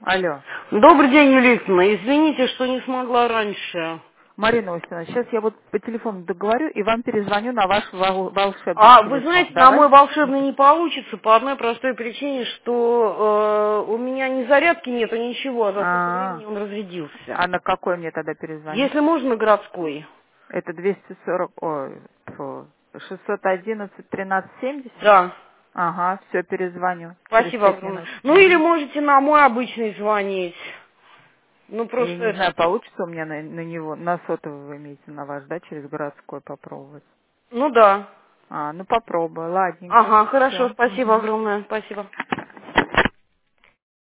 Алло. Добрый день, Юлия Викторовна. Извините, что не смогла раньше. Марина Осиповна, сейчас я вот по телефону договорю и вам перезвоню на ваш волшебный А вы телефон. знаете, на мой Давай? волшебный не получится по одной простой причине, что у меня ни зарядки нету, ничего, а за сколько А, времени он разрядился. а на какой мне тогда перезвонить? Если можно, на городской. Это 240, ой, 611 1370? Да. Ага, все, перезвоню через Спасибо 5 огромное. минут. Ну или Мгм. можете на мой обычный звонить. Ну Я просто не это. знаю, получится у меня на него, на сотовый вы имеете, на ваш, да, через городской попробовать. Ну да. А, ну попробуй, ладненько. Ага, хорошо, Все. спасибо огромное. Спасибо.